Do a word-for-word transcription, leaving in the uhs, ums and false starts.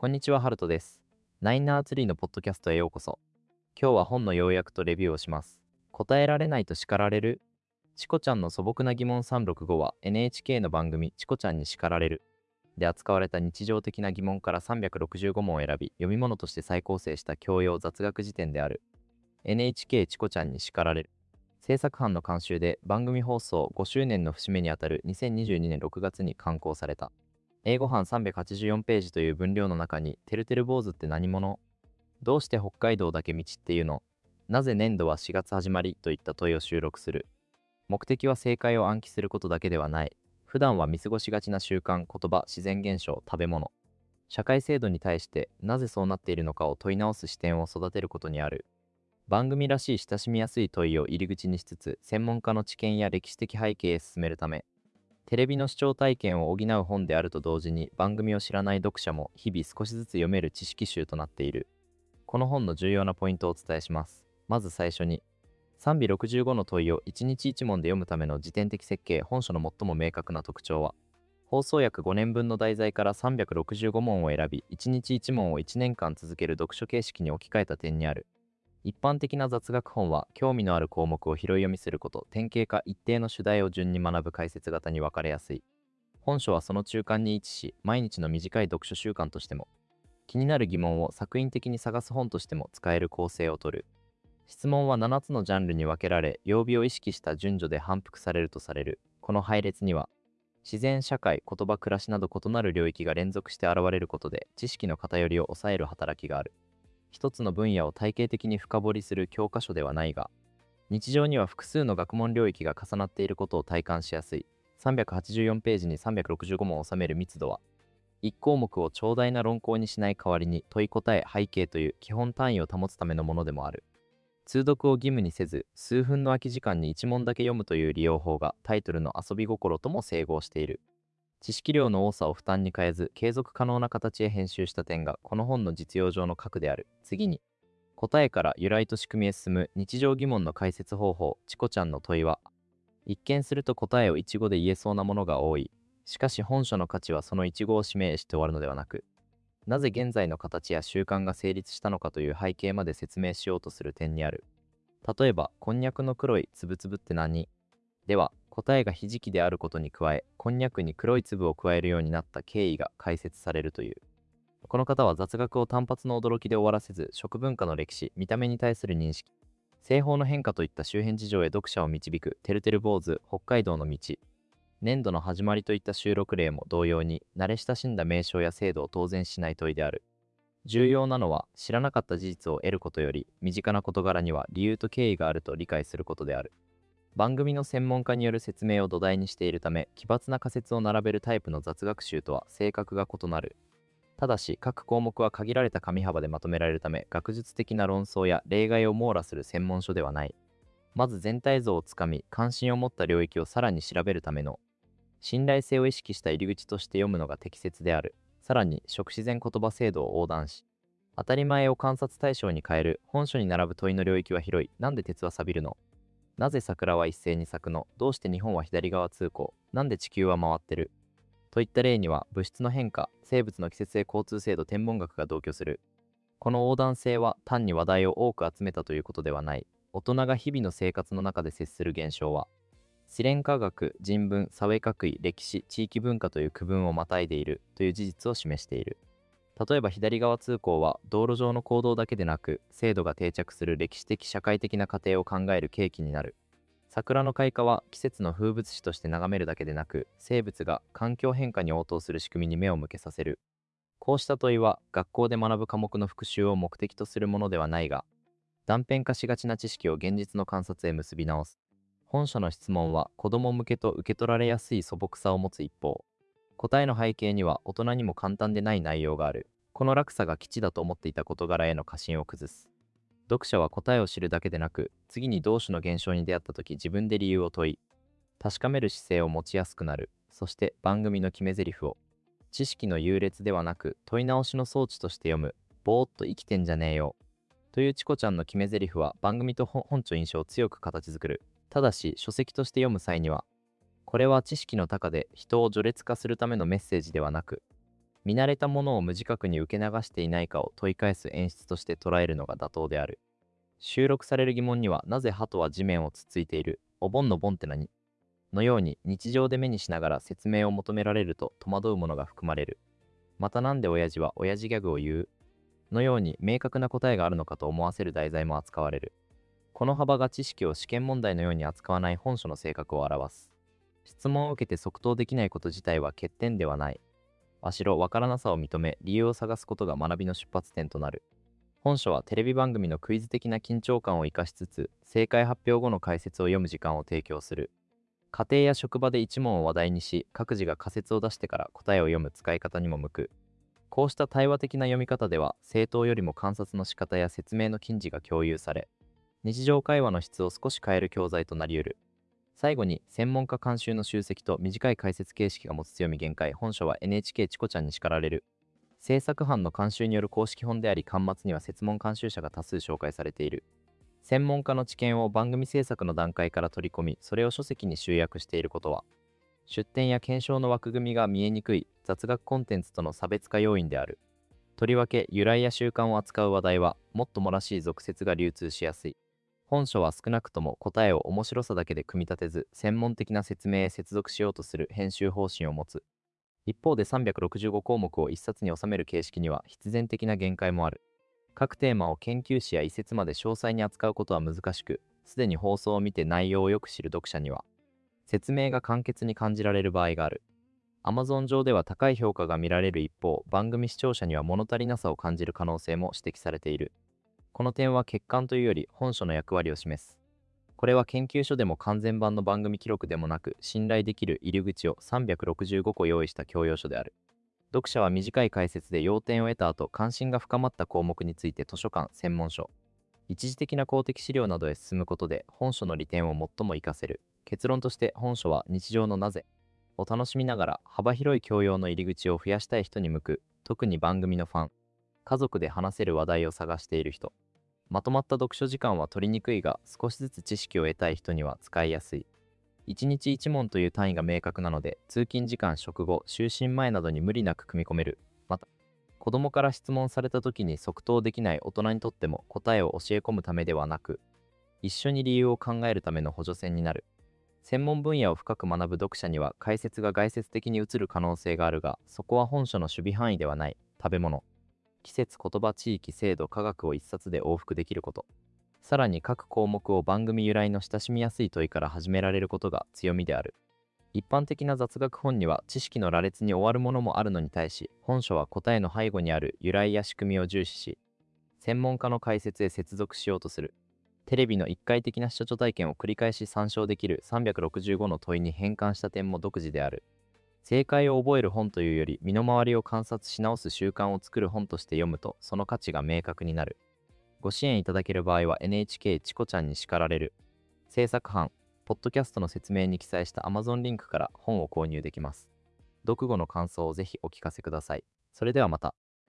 こんにちは、ハルトです。ナインナーツリーのポッドキャストへようこそ。今日は本の要約とレビューをします。答えられないと叱られるチコちゃんの素朴な疑問さんびゃくろくじゅうごは エヌエイチケー の番組チコちゃんに叱られるで扱われた日常的な疑問からさんびゃくろくじゅうご問を選び、読み物として再構成した教養雑学辞典である。エヌエイチケー チコちゃんに叱られる。制作班の監修で番組放送ごしゅうねんの節目にあたるにせんにじゅうにねんろくがつに刊行された。英語版さんびゃくはちじゅうよんページという分量の中に、てるてる坊主って何者、どうして北海道だけ道っていうの、なぜ年度はしがつ始まりといった問いを収録する。目的は正解を暗記することだけではない。普段は見過ごしがちな習慣、言葉、自然現象、食べ物、社会制度に対してなぜそうなっているのかを問い直す視点を育てることにある。番組らしい親しみやすい問いを入り口にしつつ、専門家の知見や歴史的背景へ進めるため、テレビの視聴体験を補う本であると同時に、番組を知らない読者も日々少しずつ読める知識集となっている。この本の重要なポイントをお伝えします。まず最初に、さんびゃくろくじゅうごの問いをいちにちいち問で読むための時点的設計。本書の最も明確な特徴は、放送約ごねんぶんの題材からさんびゃくろくじゅうご問を選び、いちにちいち問をいちねんかん続ける読書形式に置き換えた点にある。一般的な雑学本は興味のある項目を拾い読みすること、典型化一定の主題を順に学ぶ解説型に分かれやすい。本書はその中間に位置し、毎日の短い読書習慣としても、気になる疑問を作品的に探す本としても使える構成をとる。質問はななつのジャンルに分けられ、曜日を意識した順序で反復されるとされる。この配列には、自然、社会、言葉、暮らしなど異なる領域が連続して現れることで、知識の偏りを抑える働きがある。一つの分野を体系的に深掘りする教科書ではないが、日常には複数の学問領域が重なっていることを体感しやすい。さんびゃくはちじゅうよんページにさんびゃくろくじゅうご問を収める密度は、いち項目を長大な論考にしない代わりに問い答え、背景という基本単位を保つためのものでもある。通読を義務にせず、数分の空き時間にいち問だけ読むという利用法がタイトルの遊び心とも整合している。知識量の多さを負担に変えず、継続可能な形へ編集した点がこの本の実用上の核である。次に、答えから由来と仕組みへ進む日常疑問の解説方法。チコちゃんの問いは、一見すると答えを一語で言えそうなものが多い。しかし本書の価値はその一語を指名して終わるのではなく、なぜ現在の形や習慣が成立したのかという背景まで説明しようとする点にある。例えば、こんにゃくの黒いつぶつぶって何では、答えがひじきであることに加え、こんにゃくに黒い粒を加えるようになった経緯が解説されるという。この方は雑学を単発の驚きで終わらせず、食文化の歴史、見た目に対する認識、製法の変化といった周辺事情へ読者を導く。てるてる坊主、北海道の道、年度の始まりといった収録例も同様に、慣れ親しんだ名称や制度を当然しない問いである。重要なのは、知らなかった事実を得ることより、身近な事柄には理由と経緯があると理解することである。番組の専門家による説明を土台にしているため、奇抜な仮説を並べるタイプの雑学集とは性格が異なる。ただし、各項目は限られた紙幅でまとめられるため、学術的な論争や例外を網羅する専門書ではない。まず全体像をつかみ、関心を持った領域をさらに調べるための、信頼性を意識した入り口として読むのが適切である。さらに、食自然言葉制度を横断し、当たり前を観察対象に変える。本書に並ぶ問いの領域は広い。なんで鉄は錆びるの、なぜ桜は一斉に咲くの、どうして日本は左側通行、なんで地球は回ってるといった例には、物質の変化、生物の季節性交通制度、天文学が同居する。この横断性は単に話題を多く集めたということではない。大人が日々の生活の中で接する現象は、自然科学、人文、社会学位、歴史、地域文化という区分をまたいでいるという事実を示している。例えば左側通行は道路上の行動だけでなく、制度が定着する歴史的社会的な過程を考える契機になる。桜の開花は季節の風物詩として眺めるだけでなく、生物が環境変化に応答する仕組みに目を向けさせる。こうした問いは学校で学ぶ科目の復習を目的とするものではないが、断片化しがちな知識を現実の観察へ結び直す。本書の質問は子供向けと受け取られやすい素朴さを持つ一方、答えの背景には大人にも簡単でない内容がある。この落差が基地だと思っていた事柄への過信を崩す。読者は答えを知るだけでなく、次に同種の現象に出会った時自分で理由を問い、確かめる姿勢を持ちやすくなる。そして番組の決め台詞を、知識の優劣ではなく問い直しの装置として読む。ぼーっと生きてんじゃねえよというチコちゃんの決め台詞は番組と本著印象を強く形作る。ただし書籍として読む際には、これは知識の高で人を序列化するためのメッセージではなく、 見慣れたものを無自覚に受け流していないかを問い返す演出として捉えるのが妥当である。収録される疑問には、なぜ鳩は地面をつっついている、お盆の盆って何のように日常で目にしながら説明を求められると戸惑うものが含まれる。また、なんで親父は親父ギャグを言うのように明確な答えがあるのかと思わせる題材も扱われる。この幅が知識を試験問題のように扱わない本書の性格を表す。質問を受けて即答できないこと自体は欠点ではない。わしろわからなさを認め、理由を探すことが学びの出発点となる。本書はテレビ番組のクイズ的な緊張感を生かしつつ、正解発表後の解説を読む時間を提供する。家庭や職場で一問を話題にし、各自が仮説を出してから答えを読む使い方にも向く。こうした対話的な読み方では、正答よりも観察の仕方や説明の近似が共有され、日常会話の質を少し変える教材となり得る。最後に、専門家監修の集積と短い解説形式が持つ強み限界。本書は エヌエイチケー チコちゃんに叱られる。制作班の監修による公式本であり、巻末には設問監修者が多数紹介されている。専門家の知見を番組制作の段階から取り込み、それを書籍に集約していることは、出典や検証の枠組みが見えにくい雑学コンテンツとの差別化要因である。とりわけ、由来や習慣を扱う話題は、もっともらしい俗説が流通しやすい。本書は少なくとも答えを面白さだけで組み立てず、専門的な説明へ接続しようとする編集方針を持つ。一方でさんびゃくろくじゅうごこうもくを一冊に収める形式には必然的な限界もある。各テーマを研究史や遺説まで詳細に扱うことは難しく、すでに放送を見て内容をよく知る読者には、説明が簡潔に感じられる場合がある。Amazon 上では高い評価が見られる一方、番組視聴者には物足りなさを感じる可能性も指摘されている。この点は欠陥というより本書の役割を示す。これは研究所でも完全版の番組記録でもなく、信頼できる入り口をさんびゃくろくじゅうごこ用意した教養書である。読者は短い解説で要点を得た後、関心が深まった項目について図書館、専門書、一時的な公的資料などへ進むことで本書の利点を最も活かせる。結論として、本書は日常のなぜを楽しみながら幅広い教養の入り口を増やしたい人に向く。特に番組のファン、家族で話せる話題を探している人、まとまった読書時間は取りにくいが少しずつ知識を得たい人には使いやすい。いちにちいち問という単位が明確なので、通勤時間、食後、就寝前などに無理なく組み込める。また、子供から質問された時に即答できない大人にとっても答えを教え込むためではなく、一緒に理由を考えるための補助線になる。専門分野を深く学ぶ読者には解説が概説的に映る可能性があるが、そこは本書の守備範囲ではない。食べ物、季節、言葉、地域、制度、科学を一冊で往復できること。さらに各項目を番組由来の親しみやすい問いから始められることが強みである。一般的な雑学本には知識の羅列に終わるものもあるのに対し、本書は答えの背後にある由来や仕組みを重視し、専門家の解説へ接続しようとする。テレビの一回的な視聴体験を繰り返し参照できるさんびゃくろくじゅうごの問いに変換した点も独自である。正解を覚える本というより、身の回りを観察し直す習慣を作る本として読むと、その価値が明確になる。ご支援いただける場合は エヌエイチケー チコちゃんに叱られる。制作班、ポッドキャストの説明に記載した Amazon リンクから本を購入できます。読後の感想をぜひお聞かせください。それではまた。